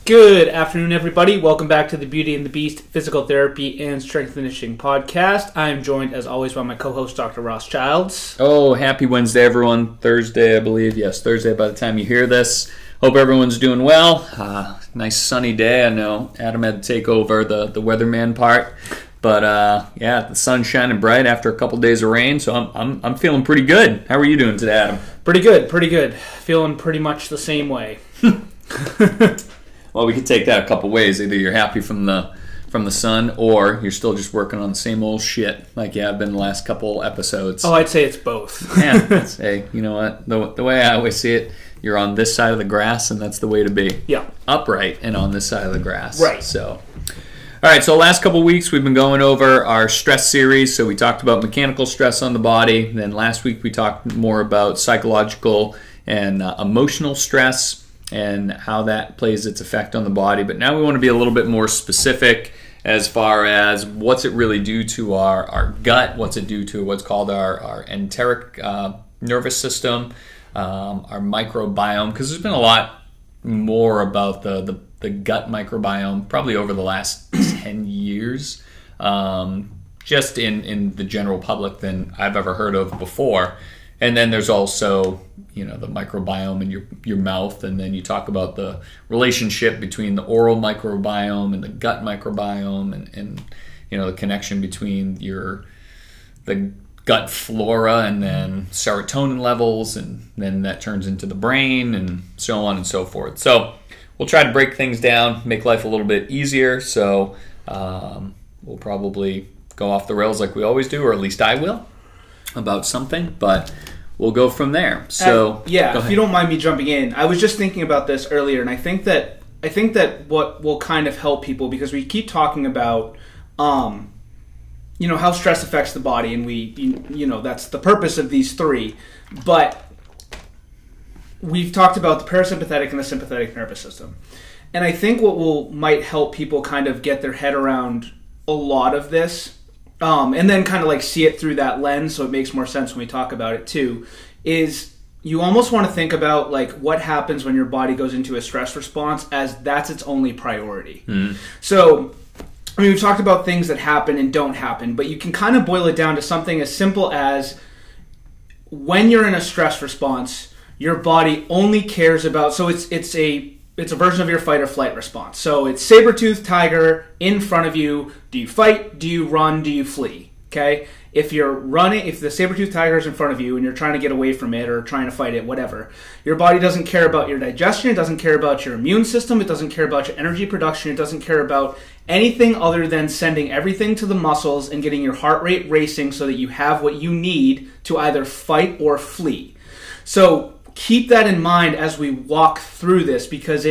Good afternoon, everybody. Welcome back to the Beauty and the Beast Physical Therapy and Strength Conditioning Podcast. I am joined, as always, by my co-host, Dr. Ross Childs. Oh, happy Wednesday, everyone. Thursday, I believe. Yes, Thursday by the time you hear this. Hope everyone's doing well. Nice sunny day. I know Adam had to take over the weatherman part. But, yeah, the sun's shining bright after a couple days of rain, so I'm feeling pretty good. How are you doing today, Adam? Pretty good. Feeling pretty much the same way. Well, we could take that a couple ways. Either you're happy from the sun, or you're still just working on the same old shit like you have been the last couple episodes. Oh, I'd say it's both. Yeah. Hey, you know what? The way I always see it, you're on this side of the grass, and that's the way to be. Yeah. Upright and on this side of the grass. Right. So, all right. So, last couple weeks we've been going over our stress series. So we talked about mechanical stress on the body. Then last week we talked more about psychological and emotional stress and how that plays its effect on the body. But now we want to be a little bit more specific as far as what's it really do to our gut, what's it do to what's called our enteric nervous system, our microbiome, because there's been a lot more about the gut microbiome probably over the last 10 years, just in the general public than I've ever heard of before. And then there's also, the microbiome in your mouth, and then you talk about the relationship between the oral microbiome and the gut microbiome, and the connection between the gut flora and then serotonin levels, and then that turns into the brain, and so on and so forth. So we'll try to break things down, make life a little bit easier. So we'll probably go off the rails like we always do, or at least I will, about something, but we'll go from there. So if you don't mind me jumping in, I was just thinking about this earlier, and I think that what will kind of help people, because we keep talking about how stress affects the body, and that's the purpose of these three, but we've talked about the parasympathetic and the sympathetic nervous system. And I think what might help people kind of get their head around a lot of this, and then kind of like see it through that lens, so it makes more sense when we talk about it too, is you almost want to think about like what happens when your body goes into a stress response as that's its only priority. So, we've talked about things that happen and don't happen, but you can kind of boil it down to something as simple as when you're in a stress response, your body only cares about, so it's a version of your fight or flight response. So it's saber-toothed tiger in front of you. Do you fight? Do you run? Do you flee? Okay? If the saber-toothed tiger is in front of you and you're trying to get away from it or trying to fight it, whatever, your body doesn't care about your digestion. It doesn't care about your immune system. It doesn't care about your energy production. It doesn't care about anything other than sending everything to the muscles and getting your heart rate racing so that you have what you need to either fight or flee. So keep that in mind as we walk through this, because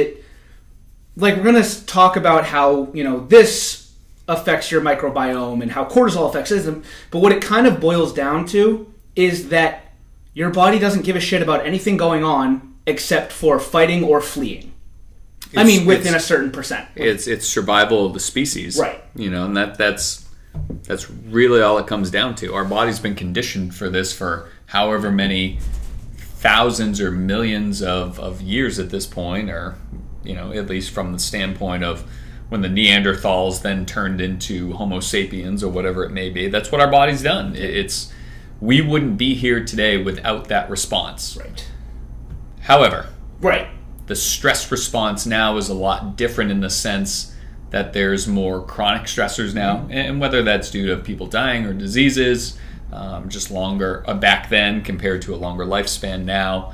we're going to talk about how, this affects your microbiome and how cortisol affects it. But what it kind of boils down to is that your body doesn't give a shit about anything going on except for fighting or fleeing. Within a certain percent. It's survival of the species. Right. And that's really all it comes down to. Our body's been conditioned for this for however many thousands or millions of years at this point, or at least from the standpoint of when the Neanderthals then turned into Homo sapiens or whatever it may be. That's what our body's done. We wouldn't be here today without that response. Right. However, right, the stress response now is a lot different in the sense that there's more chronic stressors now, and whether that's due to people dying or diseases, just longer back then compared to a longer lifespan now,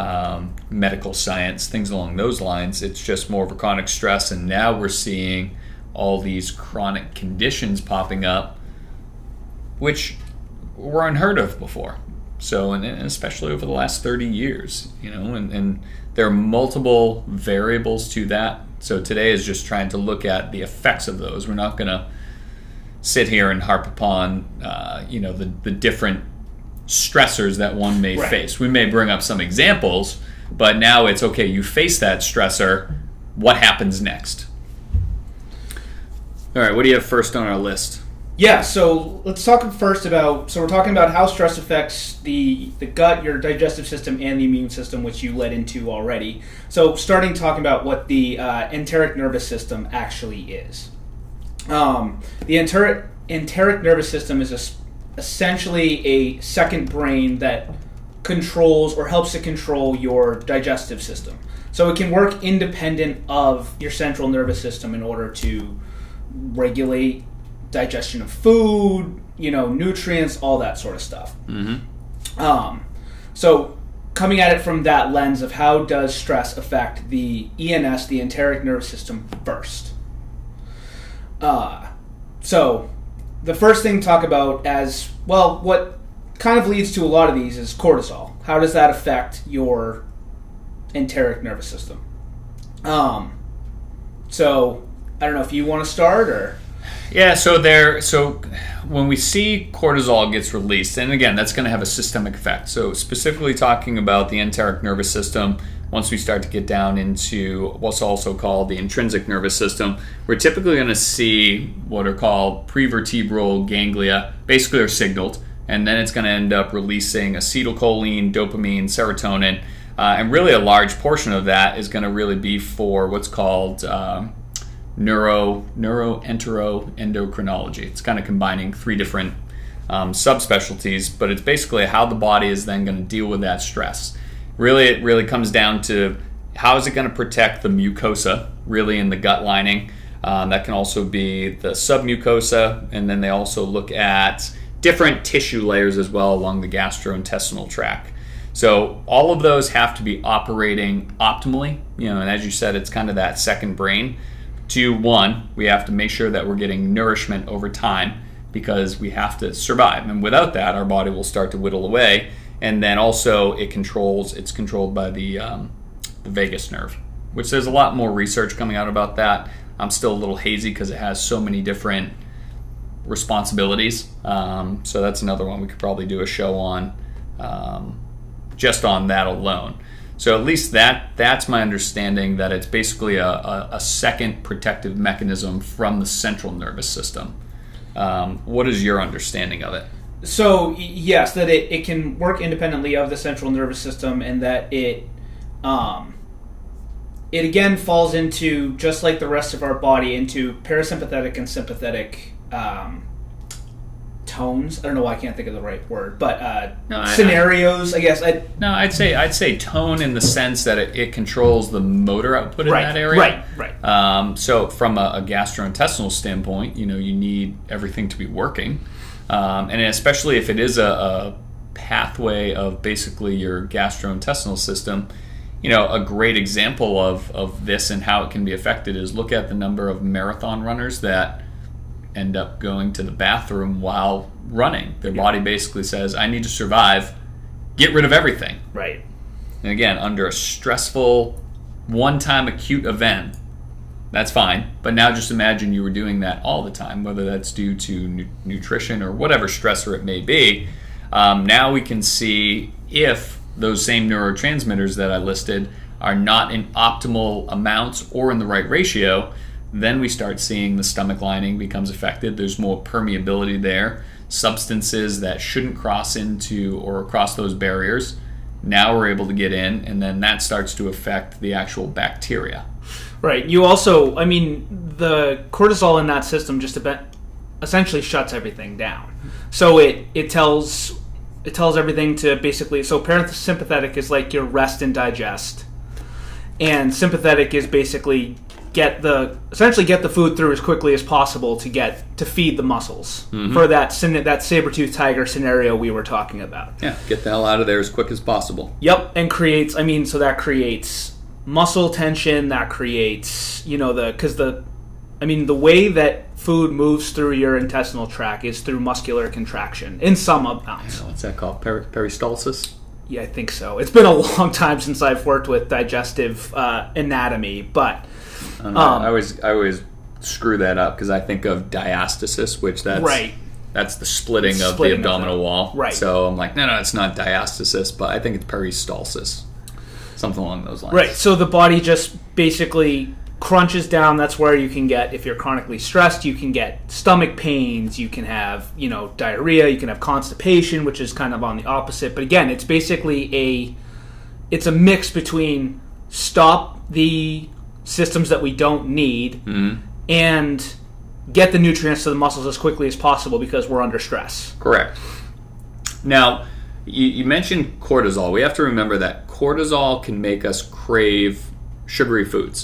medical science, things along those lines. It's just more of a chronic stress, and now we're seeing all these chronic conditions popping up, which were unheard of before. So, and especially over the last 30 years, and there are multiple variables to that. So today is just trying to look at the effects of those. We're not going to sit here and harp upon, the different stressors that one may face. We may bring up some examples, but now it's okay, you face that stressor, what happens next? All right, what do you have first on our list? Yeah, so let's talk first about, so we're talking about how stress affects the gut, your digestive system, and the immune system, which you led into already. So starting talking about what the enteric nervous system actually is. The enteric nervous system is essentially a second brain that controls or helps to control your digestive system. So it can work independent of your central nervous system in order to regulate digestion of food, nutrients, all that sort of stuff. Mm-hmm. So coming at it from that lens of how does stress affect the ENS, the enteric nervous system, first. So the first thing to talk about as, well, what kind of leads to a lot of these is cortisol. How does that affect your enteric nervous system? So I don't know if you want to start or... Yeah, so when we see cortisol gets released, and again, that's going to have a systemic effect. So specifically talking about the enteric nervous system, once we start to get down into what's also called the intrinsic nervous system, we're typically going to see what are called prevertebral ganglia, basically are signaled, and then it's going to end up releasing acetylcholine, dopamine, serotonin, and really a large portion of that is going to really be for what's called neuroenteroendocrinology. It's kind of combining three different subspecialties, but it's basically how the body is then going to deal with that stress. It really comes down to how is it going to protect the mucosa, really in the gut lining. That can also be the submucosa, and then they also look at different tissue layers as well along the gastrointestinal tract. So all of those have to be operating optimally, and as you said, it's kind of that second brain. One, we have to make sure that we're getting nourishment over time because we have to survive. And without that, our body will start to whittle away. And then also it's controlled by the vagus nerve, which there's a lot more research coming out about that. I'm still a little hazy because it has so many different responsibilities. So that's another one we could probably do a show on, just on that alone. So at least that's my understanding, that it's basically a second protective mechanism from the central nervous system. What is your understanding of it? So yes, that it can work independently of the central nervous system, and that it again falls into, just like the rest of our body, into parasympathetic and sympathetic tones. I don't know why I can't think of the right word, but scenarios, I guess. I'd say tone in the sense that it controls the motor output in that area. Right. So from a gastrointestinal standpoint, you need everything to be working, and especially if it is a pathway of basically your gastrointestinal system. A great example of this and how it can be affected is look at the number of marathon runners that end up going to the bathroom while running. Their body basically says, I need to survive, get rid of everything. Right. And again, under a stressful, one-time acute event, that's fine. But now just imagine you were doing that all the time, whether that's due to nutrition or whatever stressor it may be. Now we can see if those same neurotransmitters that I listed are not in optimal amounts or in the right ratio. Then we start seeing the stomach lining becomes affected. There's more permeability there. Substances that shouldn't cross into or cross those barriers, now we're able to get in, and then that starts to affect the actual bacteria. Right. You also, the cortisol in that system just essentially shuts everything down. So it tells everything to basically, so parasympathetic is like your rest and digest, and sympathetic is basically essentially get the food through as quickly as possible to feed the muscles, for that saber-toothed tiger scenario we were talking about. Yeah, get the hell out of there as quick as possible. Yep, and so that creates muscle tension, that creates, the way that food moves through your intestinal tract is through muscular contraction in some amounts. What's that called? Peristalsis? Yeah, I think so. It's been a long time since I've worked with digestive anatomy, but I always screw that up because I think of diastasis, which that's the splitting of the abdominal wall. Right. So I'm like, no, it's not diastasis, but I think it's peristalsis, something along those lines. Right. So the body just basically crunches down, that's where you can get, if you're chronically stressed, you can get stomach pains, you can have, diarrhea, you can have constipation, which is kind of on the opposite. But again, it's basically it's a mix between stop the systems that we don't need and get the nutrients to the muscles as quickly as possible because we're under stress. Correct. Now, you mentioned cortisol. We have to remember that cortisol can make us crave sugary foods.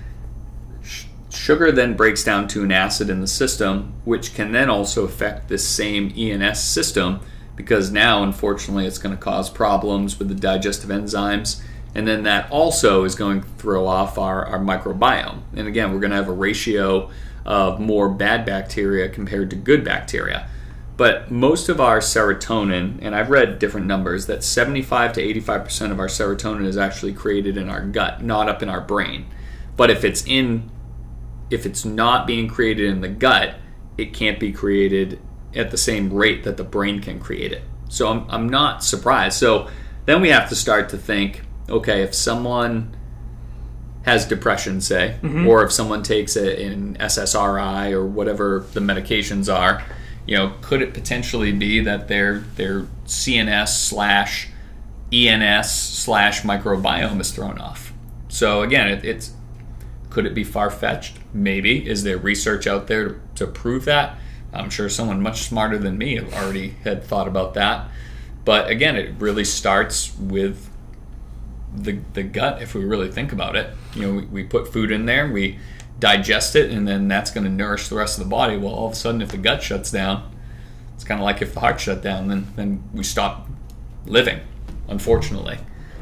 Sugar then breaks down to an acid in the system, which can then also affect this same ENS system, because now, unfortunately, it's going to cause problems with the digestive enzymes, and then that also is going to throw off our microbiome. And again, we're going to have a ratio of more bad bacteria compared to good bacteria. But most of our serotonin, and I've read different numbers, that 75 to 85% of our serotonin is actually created in our gut, not up in our brain. But if it's not being created in the gut, it can't be created at the same rate that the brain can create it. So I'm not surprised. So then we have to start to think, okay, if someone has depression, say, or if someone takes an SSRI or whatever the medications are, could it potentially be that their CNS / ENS / microbiome is thrown off? So again, could it be far-fetched? Maybe. Is there research out there to prove that? I'm sure someone much smarter than me already had thought about that. But again, it really starts with the gut, if we really think about it. We put food in there, we digest it, and then that's going to nourish the rest of the body. Well, all of a sudden, if the gut shuts down, it's kind of like if the heart shut down, then we stop living, unfortunately.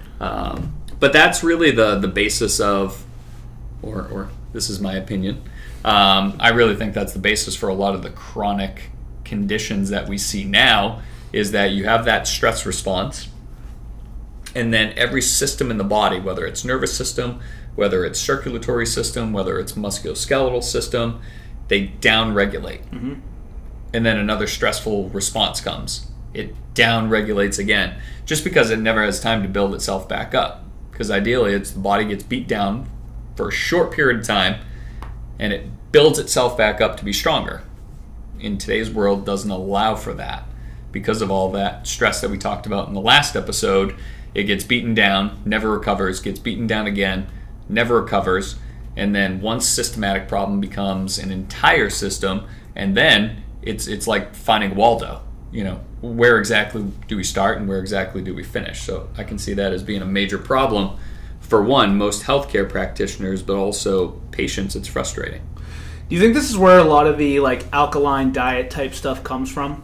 But that's really the basis of, or this is my opinion, I really think that's the basis for a lot of the chronic conditions that we see now, is that you have that stress response, and then every system in the body, whether it's nervous system, whether it's circulatory system, whether it's musculoskeletal system, they down-regulate. And then another stressful response comes. It down-regulates again, just because it never has time to build itself back up. Because ideally, the body gets beat down for a short period of time, and it builds itself back up to be stronger. In today's world, doesn't allow for that. Because of all that stress that we talked about in the last episode, it gets beaten down, never recovers, gets beaten down again, never recovers, and then one systematic problem becomes an entire system, and then it's like finding Waldo. Where exactly do we start and where exactly do we finish? So I can see that as being a major problem for most healthcare practitioners, but also patients. It's frustrating. Do you think this is where a lot of the alkaline diet type stuff comes from?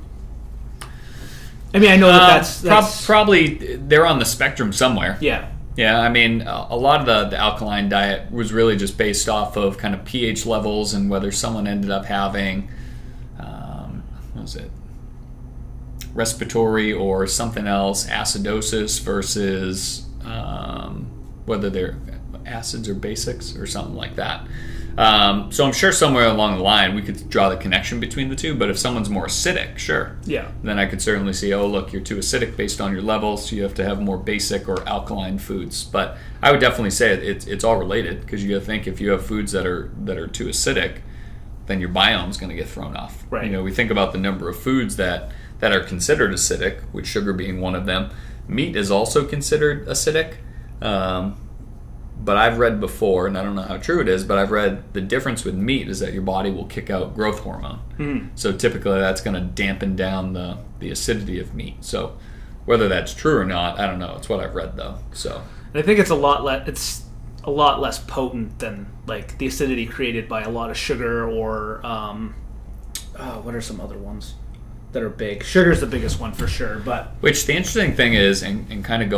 I mean, I know that's probably they're on the spectrum somewhere. Yeah. Yeah, I mean, a lot of the alkaline diet was really just based off of kind of pH levels and whether someone ended up having, what was it, respiratory or something else, acidosis versus whether they're acids or basics or something like that. So I'm sure somewhere along the line we could draw the connection between the two, but if someone's more acidic, sure. Yeah. Then I could certainly see, oh, look, you're too acidic based on your levels, so you have to have more basic or alkaline foods. But I would definitely say it's all related, because you got to think if you have foods that are too acidic, then your biome's going to get thrown off. Right. We think about the number of foods that are considered acidic, with sugar being one of them. Meat is also considered acidic. But I've read before, and I don't know how true it is, but I've read the difference with meat is that your body will kick out growth hormone. So typically that's going to dampen down the acidity of meat. So whether that's true or not, I don't know. It's what I've read, though. So and I think it's a lot less potent than the acidity created by a lot of sugar or what are some other ones that are big? Sugar's the biggest one for sure, but which the interesting thing is, and kind of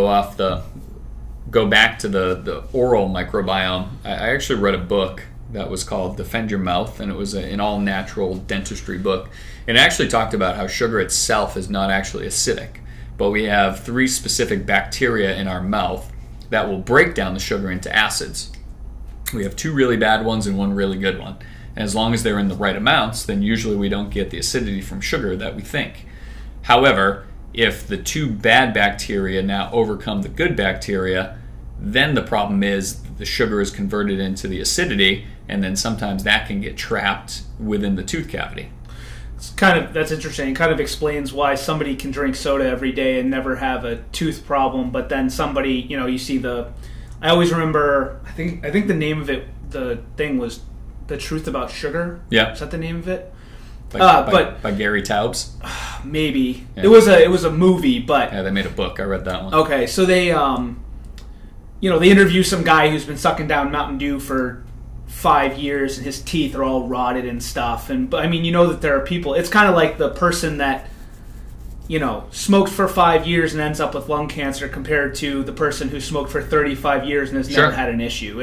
go back to the oral microbiome. I actually read a book that was called Defend Your Mouth, and it was an all-natural dentistry book. And it actually talked about how sugar itself is not actually acidic, but we have 3 specific bacteria in our mouth that will break down the sugar into acids. We have 2 really bad ones and 1 really good one. And as long as they're in the right amounts, then usually we don't get the acidity from sugar that we think. However, if the 2 bad bacteria now overcome the good bacteria, then the problem is the sugar is converted into the acidity, and then sometimes that can get trapped within the tooth cavity. That's interesting. It kind of explains why somebody can drink soda every day and never have a tooth problem, but then somebody, you see I always remember, I think the name of it, the thing was The Truth About Sugar. Yeah. Is that the name of it? By Gary Taubes? Maybe. Yeah. It was a movie, but... Yeah, they made a book. I read that one. Okay, so they, they interview some guy who's been sucking down Mountain Dew for 5 years, and his teeth are all rotted and stuff. But I mean, that there are people... It's kind of like the person that, smoked for 5 years and ends up with lung cancer compared to the person who smoked for 35 years and has never had an issue.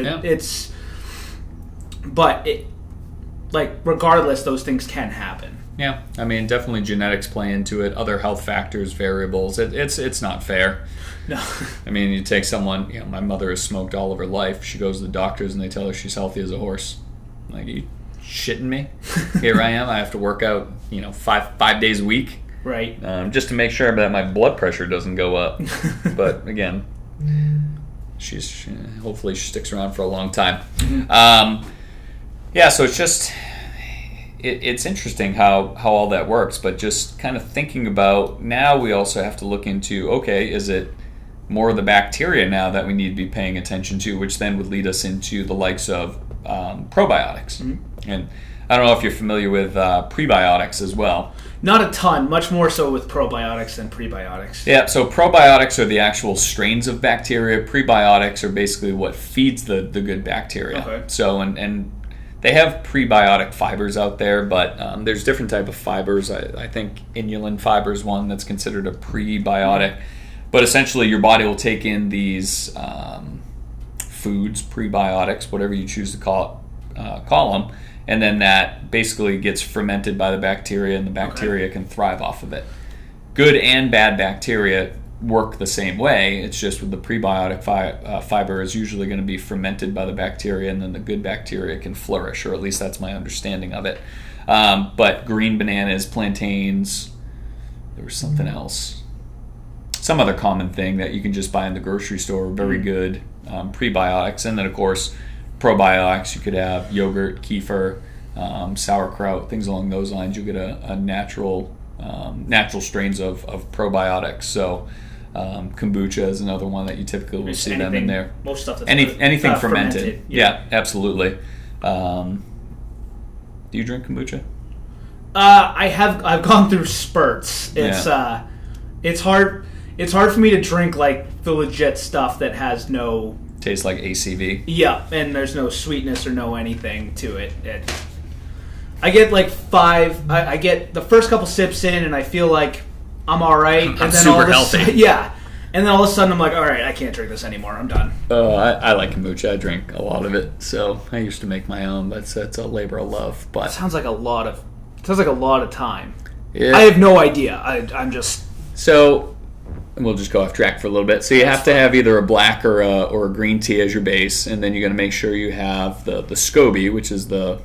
Regardless, those things can happen. Yeah, I mean, definitely genetics play into it. Other health factors, variables. It's not fair. No. I mean, you take someone. My mother has smoked all of her life. She goes to the doctors and they tell her she's healthy as a horse. Like, are you shitting me? Here I am. I have to work out. 5 days a week. Right. Just to make sure that my blood pressure doesn't go up. But again, she's hopefully she sticks around for a long time. Mm-hmm. Yeah, so it's just it's interesting how all that works, but just kind of thinking about now we also have to look into, okay, is it more of the bacteria now that we need to be paying attention to, which then would lead us into the likes of probiotics. Mm-hmm. And I don't know if you're familiar with prebiotics as well. Not a ton, much more so with probiotics than prebiotics. Yeah, so probiotics are the actual strains of bacteria. Prebiotics are basically what feeds the good bacteria. Okay. So, and they have prebiotic fibers out there, but there's different type of fibers. I think inulin fiber is one that's considered a prebiotic. But essentially, your body will take in these foods, prebiotics, whatever you choose to call them, and then that basically gets fermented by the bacteria, and the bacteria can thrive off of it. Good and bad bacteria work the same way. It's just with the prebiotic fiber is usually going to be fermented by the bacteria, and then the good bacteria can flourish, or at least that's my understanding of it. But green bananas, plantains, there was something else. Some other common thing that you can just buy in the grocery store, very good prebiotics. And then, of course, probiotics. You could have yogurt, kefir, sauerkraut, things along those lines. You get a natural strains of probiotics. So kombucha is another one that you typically will see them in there. Most stuff that's anything fermented. Yeah, absolutely. Do you drink kombucha? I've gone through spurts. It's hard for me to drink like the legit stuff that has no... Tastes like ACV. Yeah, and there's no sweetness or no anything to it. I get like 5. I get the first couple sips in, and I feel like I'm all right. I'm super healthy. Yeah, and then all of a sudden I'm like, all right, I can't drink this anymore. I'm done. I like kombucha. I drink a lot of it. So I used to make my own, but it's a labor of love. But it sounds like a lot of time. Yeah. I have no idea. I'm just so. We'll just go off track for a little bit. So you have to have either a black or a green tea as your base, and then you're going to make sure you have the SCOBY, which is the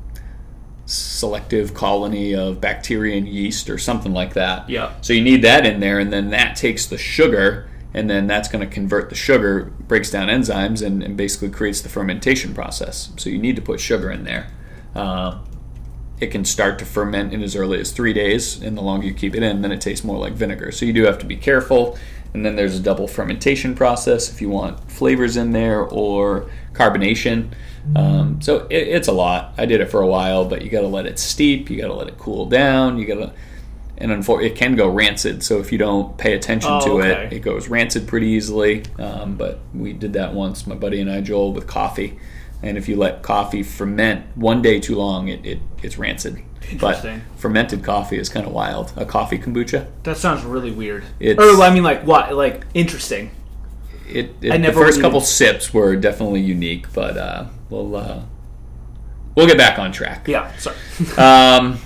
selective colony of bacteria and yeast or something like that. Yeah. So you need that in there, and then that takes the sugar, and then that's going to convert the sugar, breaks down enzymes, and basically creates the fermentation process. So you need to put sugar in there. It can start to ferment in as early as 3 days, and the longer you keep it in, then it tastes more like vinegar. So you do have to be careful. And then there's a double fermentation process if you want flavors in there or carbonation. So it's a lot. I did it for a while, but you got to let it steep. You got to let it cool down. And it can go rancid. So if you don't pay attention to it, it goes rancid pretty easily. But we did that once, my buddy and I, Joel, with coffee. And if you let coffee ferment 1 day too long, it's rancid. Interesting. But fermented coffee is kind of wild. A coffee kombucha. That sounds really weird. Interesting. The first couple sips were definitely unique, but we'll get back on track. Yeah, sorry.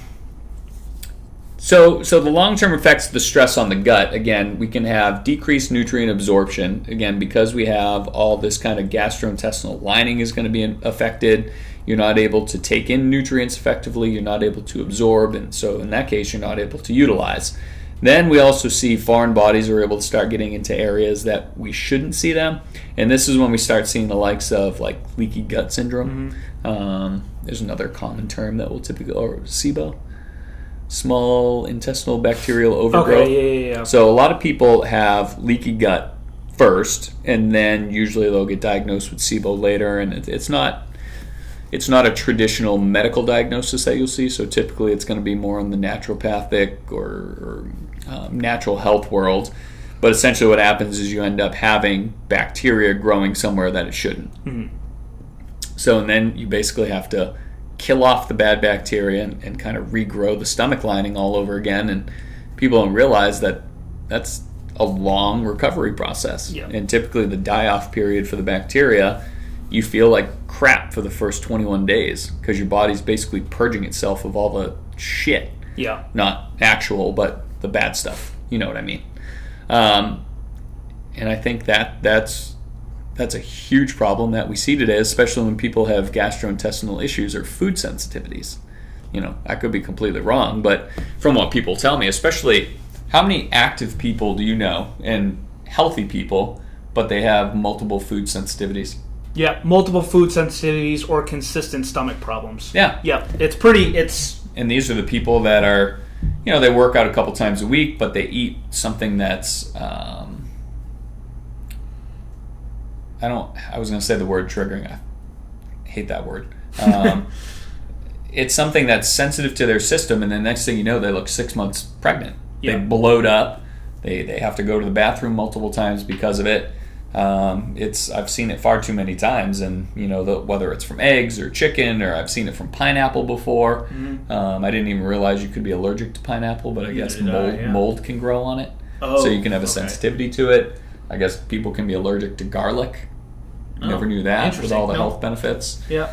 So the long-term effects of the stress on the gut, again, we can have decreased nutrient absorption. Again, because we have all this kind of gastrointestinal lining is going to be affected. You're not able to take in nutrients effectively. You're not able to absorb. And so in that case, you're not able to utilize. Then we also see foreign bodies are able to start getting into areas that we shouldn't see them. And this is when we start seeing the likes of like leaky gut syndrome. There's another common term that we'll typically, or SIBO, small intestinal bacterial overgrowth. Okay, yeah. So a lot of people have leaky gut first, and then usually they'll get diagnosed with SIBO later, and it's not a traditional medical diagnosis that you'll see. So typically it's going to be more in the naturopathic or natural health world. But essentially what happens is you end up having bacteria growing somewhere that it shouldn't. So and then you basically have to kill off the bad bacteria and kind of regrow the stomach lining all over again. And people don't realize that that's a long recovery process. Yeah. And typically the die-off period for the bacteria, you feel like crap for the first 21 days because your body's basically purging itself of all the shit. Yeah. Not actual, but the bad stuff. You know what I mean? And I think that's a huge problem that we see today, especially when people have gastrointestinal issues or food sensitivities. You know, I could be completely wrong, but from what people tell me, especially how many active people do you know and healthy people, but they have multiple food sensitivities? Yeah, multiple food sensitivities or consistent stomach problems. Yeah. Yeah, And these are the people that are, you know, they work out a couple times a week, but they eat something that's, I was going to say the word triggering. I hate that word. It's something that's sensitive to their system, and the next thing you know, they look 6 months pregnant. Yeah. They bloat up. They have to go to the bathroom multiple times because of it. I've seen it far too many times, and you know, whether it's from eggs or chicken, or I've seen it from pineapple before. I didn't even realize you could be allergic to pineapple, but I guess mold can grow on it, so you can have a sensitivity to it. I guess people can be allergic to garlic. Never knew that, with all the health benefits. Yeah.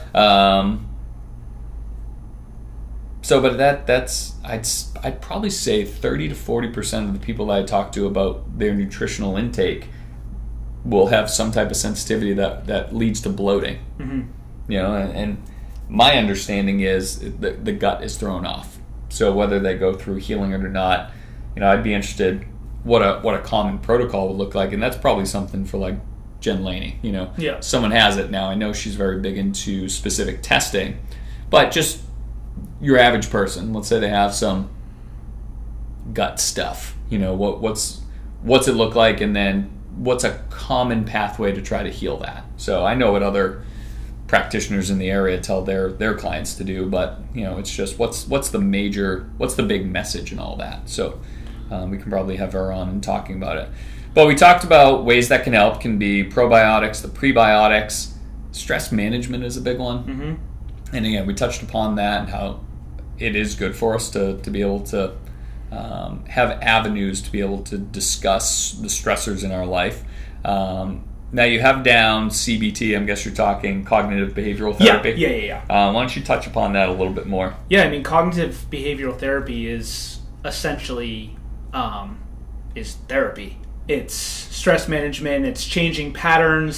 So, but I'd probably say 30 to 40% of the people that I talk to about their nutritional intake will have some type of sensitivity that leads to bloating. You know, and my understanding is the gut is thrown off. So whether they go through healing it or not, you know, I'd be interested what a common protocol would look like, and that's probably something for like Jen Laney. You know, someone has it now. I know she's very big into specific testing, but just your average person, let's say they have some gut stuff. You know, what's it look like, and then what's a common pathway to try to heal that? So I know what other practitioners in the area tell their clients to do, but you know, it's just what's the big message and all that. So we can probably have her on and talking about it. But we talked about ways that can help, can be probiotics, the prebiotics. Stress management is a big one. And again, we touched upon that and how it is good for us to be able to have avenues to be able to discuss the stressors in our life. Now you have down CBT. I guess you're talking cognitive behavioral therapy. Yeah. Why don't you touch upon that a little bit more? Yeah, I mean, cognitive behavioral therapy is essentially is therapy. It's stress management. It's changing patterns.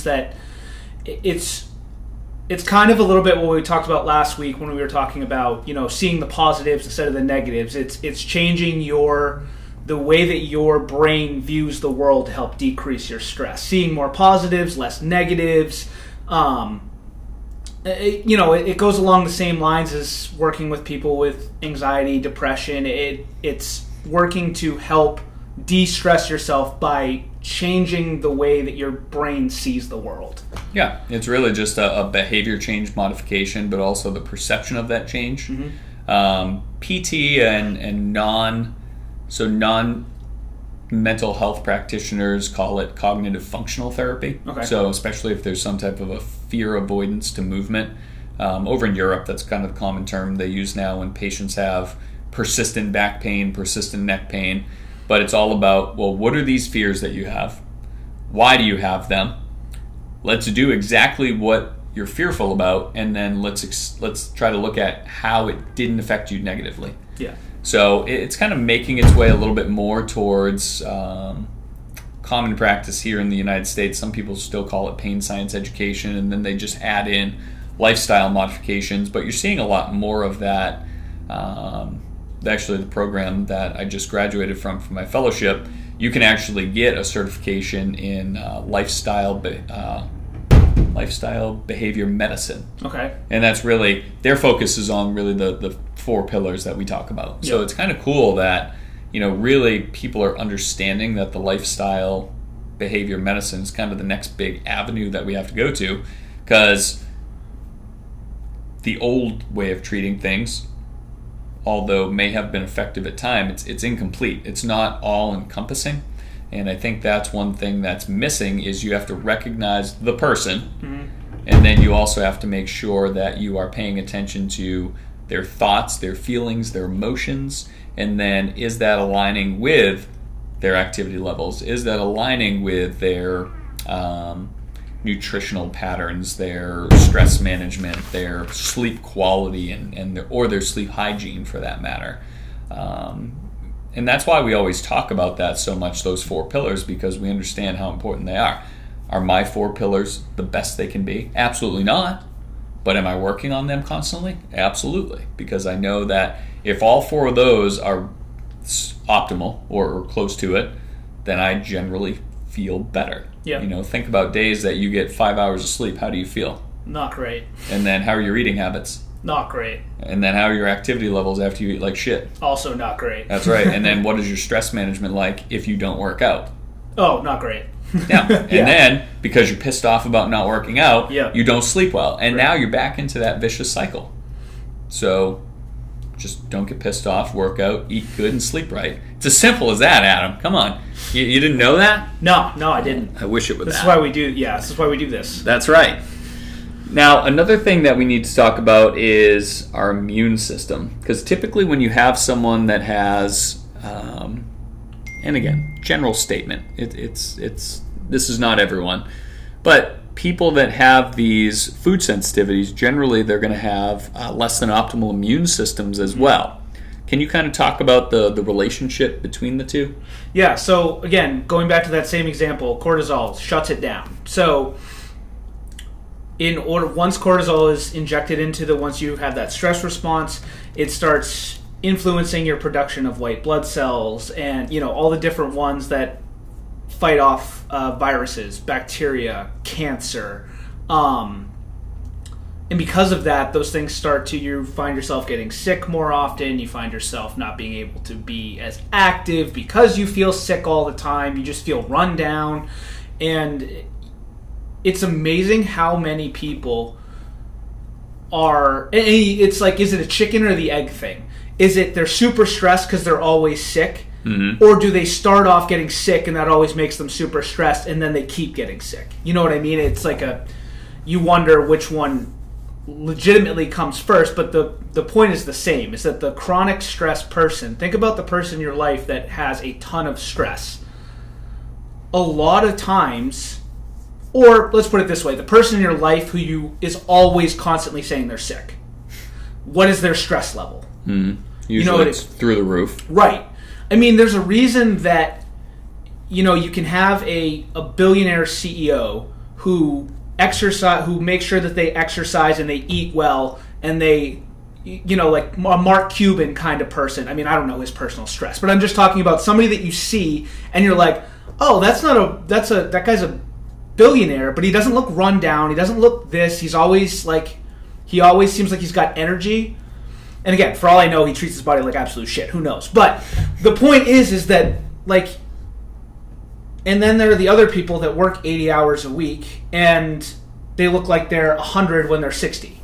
It's kind of a little bit what we talked about last week when we were talking about, you know, seeing the positives instead of the negatives. It's changing the way that your brain views the world to help decrease your stress. Seeing more positives, less negatives. It goes along the same lines as working with people with anxiety, depression. It's working to help de-stress yourself by changing the way that your brain sees the world. Yeah, it's really just a behavior change modification, but also the perception of that change. PT and non-mental health practitioners call it cognitive functional therapy. Okay. So especially if there's some type of a fear avoidance to movement. Over in Europe, that's kind of the common term they use now when patients have persistent back pain, persistent neck pain. But it's all about, well, what are these fears that you have? Why do you have them? Let's do exactly what you're fearful about, and then let's try to look at how it didn't affect you negatively. Yeah. So it's kind of making its way a little bit more towards common practice here in the United States. Some people still call it pain science education, and then they just add in lifestyle modifications. But you're seeing a lot more of that actually the program that I just graduated from for my fellowship, you can actually get a certification in lifestyle behavior medicine. Okay. And that's really, their focus is on really the 4 pillars that we talk about. So it's kind of cool that, really people are understanding that the lifestyle behavior medicine is kind of the next big avenue that we have to go to, because the old way of treating things, although may have been effective at times, it's incomplete. It's not all encompassing. And I think that's one thing that's missing, is you have to recognize the person, and then you also have to make sure that you are paying attention to their thoughts, their feelings, their emotions, and then is that aligning with their activity levels? Is that aligning with their nutritional patterns, their stress management, their sleep quality, or their sleep hygiene for that matter? And that's why we always talk about that so much, those 4 pillars, because we understand how important they are. Are my 4 pillars the best they can be? Absolutely not. But am I working on them constantly? Absolutely. Because I know that if all 4 of those are optimal or close to it, then I generally feel better. Yeah. Think about days that you get 5 hours of sleep. How do you feel? Not great. And then how are your eating habits? Not great. And then how are your activity levels after you eat like shit? Also not great. That's right. And then what is your stress management like if you don't work out? Oh, not great. Yeah. And then, because you're pissed off about not working out, Yeah. you don't sleep well. And now you're back into that vicious cycle. So just don't get pissed off, work out, eat good, and sleep right. It's as simple as that, Adam. Come on. You didn't know that? No, I didn't. I wish it was This that. is why we do. Yeah, this is why we do this. That's right. Now, another thing that we need to talk about is our immune system. Because typically when you have someone that has, and again, general statement, this is not everyone, but people that have these food sensitivities, generally they're going to have less than optimal immune systems as well. Can you kind of talk about the relationship between the two? Yeah, so again, going back to that same example, cortisol shuts it down. So once cortisol is injected once you have that stress response, it starts influencing your production of white blood cells and all the different ones that fight off viruses, bacteria, cancer, and because of that, those things you find yourself getting sick more often. You find yourself not being able to be as active because you feel sick all the time. You just feel run down, and it's amazing how many people are. It's like, is it a chicken or the egg thing? Is it they're super stressed because they're always sick? Mm-hmm. Or do they start off getting sick and that always makes them super stressed and then they keep getting sick? You know what I mean? It's like you wonder which one legitimately comes first, but the point is the same, is that the chronic stress person, think about the person in your life that has a ton of stress. A lot of times, or let's put it this way, the person in your life who is always constantly saying they're sick. What is their stress level? Mm-hmm. Usually it's through the roof. Right. I mean, there's a reason that, you can have a billionaire CEO who makes sure that they exercise and they eat well and they, like a Mark Cuban kind of person. I mean, I don't know his personal stress, but I'm just talking about somebody that you see and you're like, oh, that guy's a billionaire, but he doesn't look run down. He doesn't look this. He always seems like he's got energy. And again, for all I know, he treats his body like absolute shit. Who knows? But the point is that, like, and then there are the other people that work 80 hours a week, and they look like they're 100 when they're 60.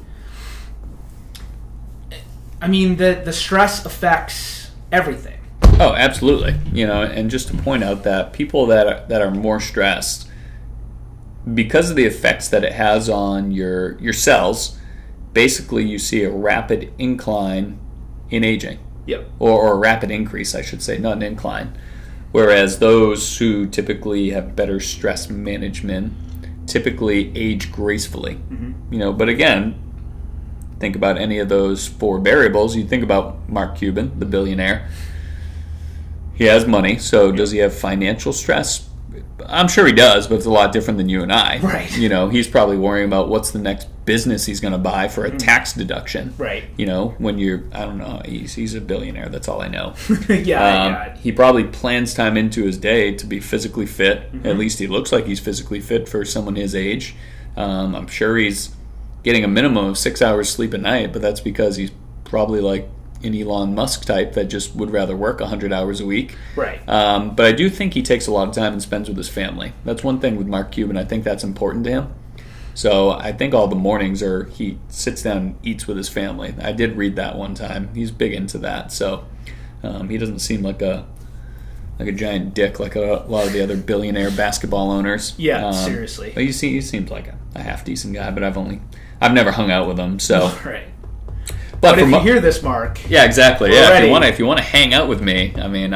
I mean, the stress affects everything. Oh, absolutely. And just to point out that people that are more stressed, because of the effects that it has on your cells, basically you see a rapid incline in aging. Yep. Or a rapid increase, I should say, not an incline. Whereas those who typically have better stress management typically age gracefully. Mm-hmm. But again, think about any of those 4 variables. You think about Mark Cuban, the billionaire. He has money, so does he have financial stress? I'm sure he does, but it's a lot different than you and I. Right. You know, he's probably worrying about what's the next business he's going to buy for a tax deduction. Right. You know, when you're, I don't know, he's a billionaire. That's all I know. Yeah. He probably plans time into his day to be physically fit. At least he looks like he's physically fit for someone his age. I'm sure he's getting a minimum of 6 hours sleep a night, but that's because he's probably like an Elon Musk type that just would rather work 100 hours a week. Right. But I do think he takes a lot of time and spends with his family. That's one thing with Mark Cuban. I think that's important to him. So I think all the mornings he sits down and eats with his family. I did read that one time. He's big into that. So he doesn't seem like a giant dick like a lot of the other billionaire basketball owners. Yeah, seriously. But he seems like a half decent guy. But I've never hung out with him. So right. But if you hear this, Mark, yeah, exactly. We're Yeah, ready. if you want to hang out with me, I mean,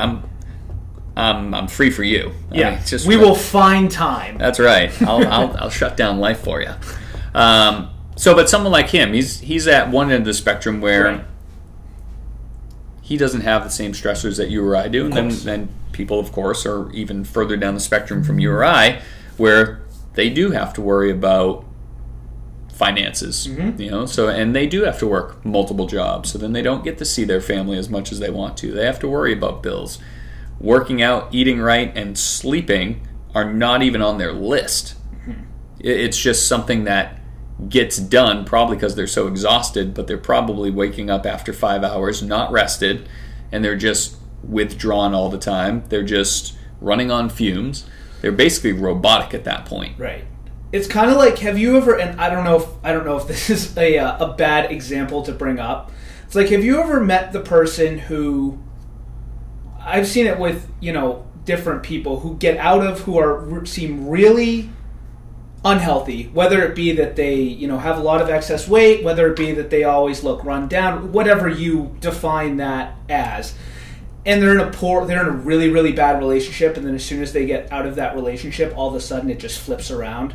I'm free for you. Yeah, I mean, we will find time. That's right. I'll shut down life for you. But someone like him, he's at one end of the spectrum where Right. he doesn't have the same stressors that you or I do, and then people, of course, are even further down the spectrum from you or I, where they do have to worry about finances, you know, and they do have to work multiple jobs, so then they don't get to see their family as much as they want to. They have to worry about bills. Working out, eating right, and sleeping are not even on their list. It's just something that gets done, probably because they're so exhausted, but they're probably waking up after 5 hours, not rested, and they're just withdrawn all the time. They're just running on fumes. They're basically robotic at that point. Right. It's kind of like, have you ever? And I don't know if this is a bad example to bring up. It's like, have you ever met the person who? I've seen it with different people who get out of seem really unhealthy. Whether it be that they have a lot of excess weight, whether it be that they always look run down, whatever you define that as. And they're in a really, really bad relationship, and then as soon as they get out of that relationship, all of a sudden it just flips around.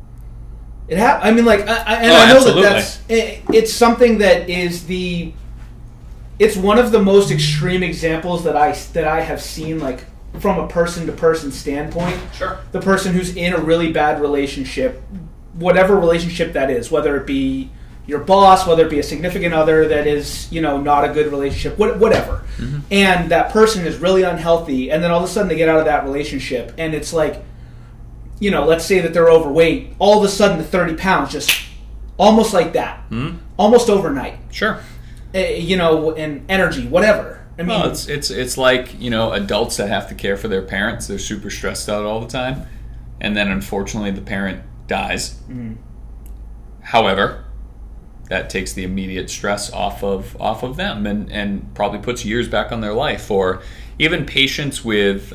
I know absolutely. it's something that is it's one of the most extreme examples that I have seen, like from a person to person standpoint. Sure. The person who's in a really bad relationship, whatever relationship that is, whether it be your boss, whether it be a significant other that is, not a good relationship, whatever. Mm-hmm. And that person is really unhealthy, and then all of a sudden they get out of that relationship, and it's like, let's say that they're overweight, all of a sudden the 30 pounds just almost like that, almost overnight. Sure. And energy, whatever. I mean, well, it's like, adults that have to care for their parents. They're super stressed out all the time, and then unfortunately the parent dies. Mm-hmm. However, that takes the immediate stress off of them, and probably puts years back on their life. Or even patients with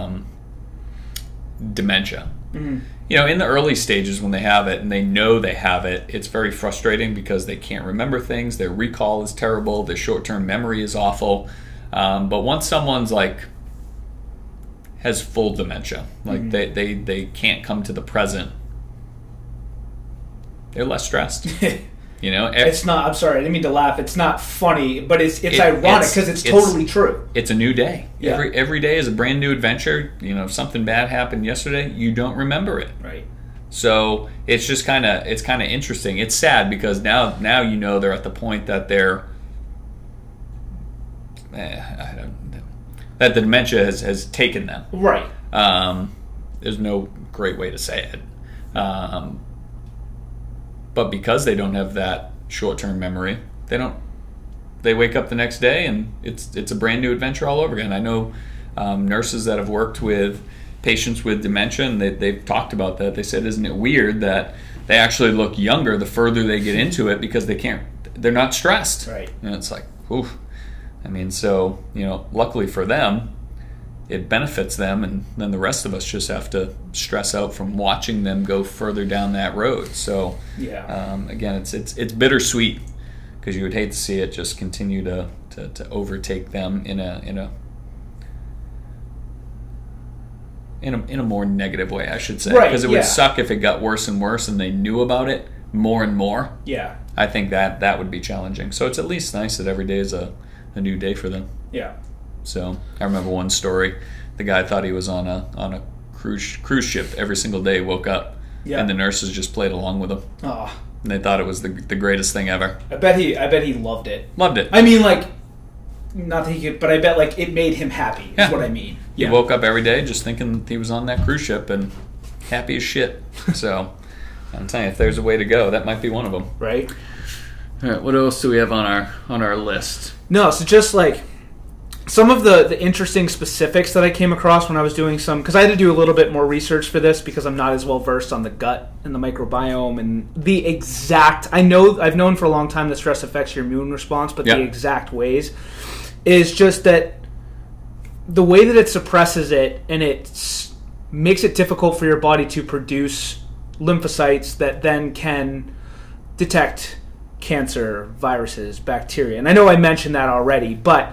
dementia. Mm-hmm. In the early stages when they have it and they know they have it, it's very frustrating because they can't remember things. Their recall is terrible. Their short-term memory is awful. But once someone's has full dementia, like they can't come to the present, they're less stressed. It's not. I'm sorry, I didn't mean to laugh. It's not funny, but it's ironic because it's totally true. It's a new day. Yeah. Every day is a brand new adventure. If something bad happened yesterday, you don't remember it. Right. So it's just kind of interesting. It's sad because now they're at the point that they're that the dementia has taken them. Right. There's no great way to say it. But because they don't have that short-term memory, they wake up the next day and it's a brand new adventure all over again. I know nurses that have worked with patients with dementia, and they've talked about that. They said, isn't it weird that they actually look younger the further they get into it because they're not stressed. Right. And it's like, oof. I mean, so, luckily for them, it benefits them, and then the rest of us just have to stress out from watching them go further down that road. So, again, it's bittersweet because you would hate to see it just continue to overtake them in a more negative way, I should say. Right, because it would suck if it got worse and worse and they knew about it more and more. Yeah. I think that would be challenging. So it's at least nice that every day is a new day for them. Yeah. So I remember one story. The guy thought he was on a cruise ship every single day, woke up, and the nurses just played along with him. Oh. And they thought it was the greatest thing ever. I bet he loved it. Loved it. I mean, like, not that he could, but I bet, like, it made him happy, is what I mean. He woke up every day just thinking he was on that cruise ship and happy as shit. So, I'm telling you, if there's a way to go, that might be one of them. Right? All right, what else do we have on our list? No, so just, like, some of the interesting specifics that I came across when I was doing because I had to do a little bit more research for this because I'm not as well versed on the gut and the microbiome and the exact, I've known for a long time that stress affects your immune response, but the exact ways is just that the way that it suppresses it and it makes it difficult for your body to produce lymphocytes that then can detect cancer, viruses, bacteria. And I know I mentioned that already, but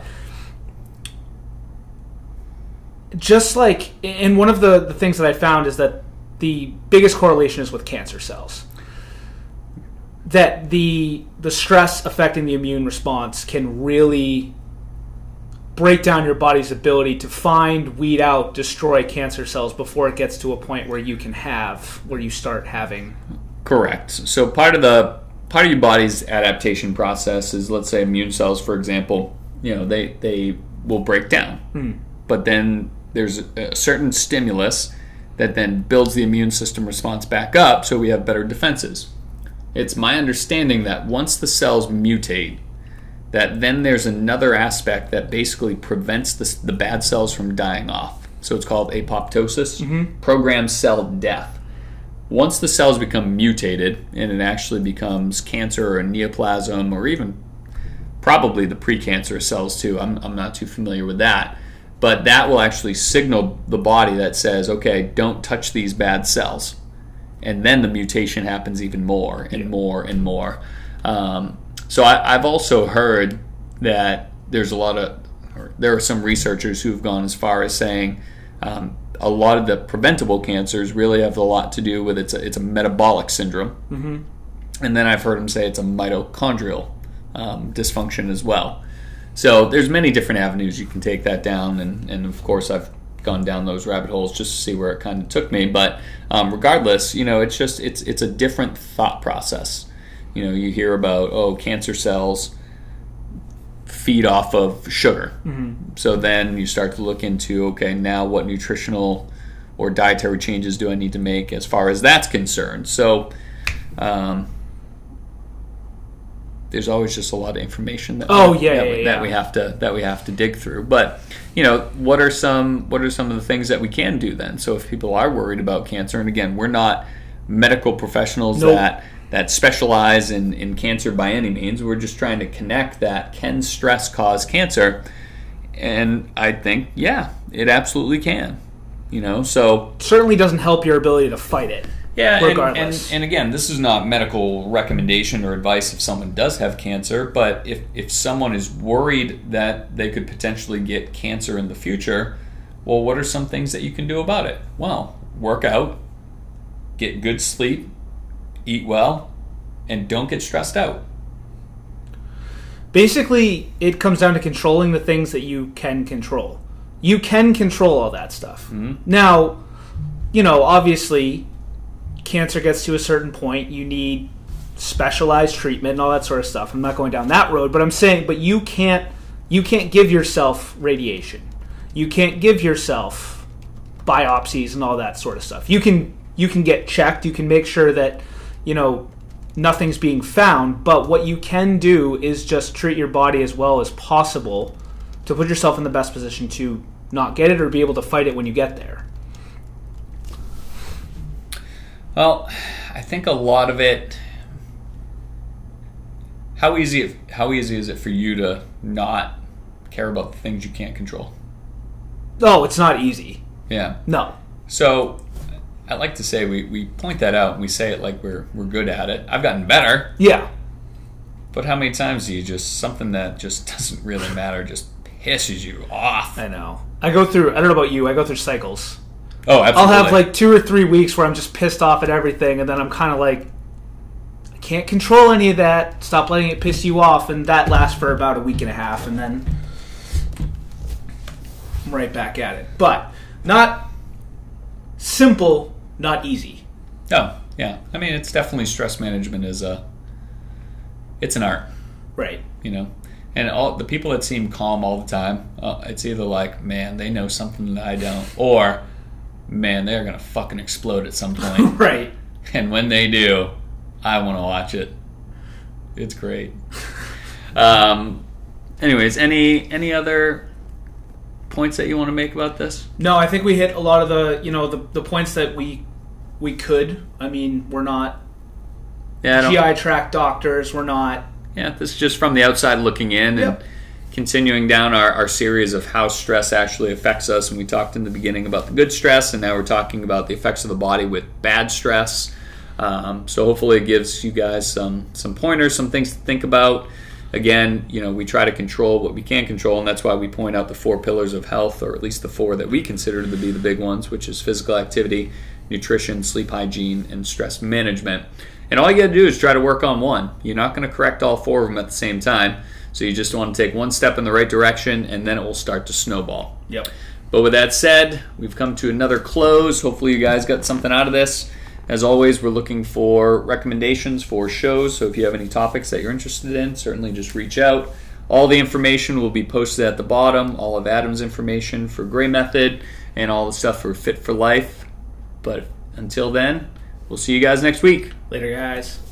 just like, and one of the things that I found is that the biggest correlation is with cancer cells. That the stress affecting the immune response can really break down your body's ability to find, weed out, destroy cancer cells before it gets to a point where you start having. Correct. So part of your body's adaptation process is, let's say, immune cells, for example. They will break down, but then there's a certain stimulus that then builds the immune system response back up so we have better defenses. It's my understanding that once the cells mutate, that then there's another aspect that basically prevents the bad cells from dying off. So it's called apoptosis, programmed cell death. Once the cells become mutated and it actually becomes cancer or neoplasm or even probably the precancerous cells too, I'm not too familiar with that, but that will actually signal the body that says, okay, don't touch these bad cells. And then the mutation happens even more and more and more. So I've also heard that there are some researchers who've gone as far as saying a lot of the preventable cancers really have a lot to do with it's a metabolic syndrome. And then I've heard them say it's a mitochondrial dysfunction as well. So there's many different avenues you can take that down, and of course I've gone down those rabbit holes just to see where it kind of took me. But regardless, it's a different thought process. You hear about, cancer cells feed off of sugar. So then you start to look into, okay, now what nutritional or dietary changes do I need to make as far as that's concerned? So there's always just a lot of information that we have to dig through. But what are some of the things that we can do then? So if people are worried about cancer, and again, we're not medical professionals that specialize in cancer by any means. We're just trying to connect that. Can stress cause cancer? And I think, it absolutely can. So certainly doesn't help your ability to fight it. Yeah, regardless. And again, this is not medical recommendation or advice if someone does have cancer, but if someone is worried that they could potentially get cancer in the future, well, what are some things that you can do about it? Well, work out, get good sleep, eat well, and don't get stressed out. Basically, it comes down to controlling the things that you can control. You can control all that stuff. Now, obviously, cancer gets to a certain point, you need specialized treatment and all that sort of stuff. I'm not going down that road, but I'm saying, but you can't give yourself radiation. You can't give yourself biopsies and all that sort of stuff. You can get checked. You can make sure that nothing's being found. But what you can do is just treat your body as well as possible to put yourself in the best position to not get it or be able to fight it when you get there. Well, I think a lot of it. How easy is it for you to not care about the things you can't control? Oh, it's not easy. Yeah. No. So I like to say we point that out and we say it like we're good at it. I've gotten better. Yeah. But how many times do you something that just doesn't really matter just pisses you off? I know. I don't know about you, I go through cycles. Oh, absolutely. I'll have like 2 or 3 weeks where I'm just pissed off at everything, and then I'm kind of like, I can't control any of that. Stop letting it piss you off, and that lasts for about a week and a half, and then I'm right back at it. But not simple, not easy. Oh, yeah. I mean, it's definitely stress management it's an art, Right. And all the people that seem calm all the time, it's either like, man, they know something that I don't, or, man, they're going to fucking explode at some point. Right. And when they do, I want to watch it. It's great. Anyways, any other points that you want to make about this? No, I think we hit a lot of the points that we could. I mean, we're not GI tract doctors. We're not. Yeah, this is just from the outside looking in and continuing down our series of how stress actually affects us. And we talked in the beginning about the good stress, and now we're talking about the effects of the body with bad stress. So hopefully it gives you guys some pointers, some things to think about. Again, we try to control what we can control, and that's why we point out the 4 pillars of health, or at least the 4 that we consider to be the big ones, which is physical activity, nutrition, sleep hygiene, and stress management. And all you got to do is try to work on one. You're not going to correct all 4 of them at the same time, so you just want to take one step in the right direction, and then it will start to snowball. Yep. But with that said, we've come to another close. Hopefully you guys got something out of this. As always, we're looking for recommendations for shows, so if you have any topics that you're interested in, certainly just reach out. All the information will be posted at the bottom, all of Adam's information for Gray Method, and all the stuff for Fit for Life. But until then, we'll see you guys next week. Later, guys.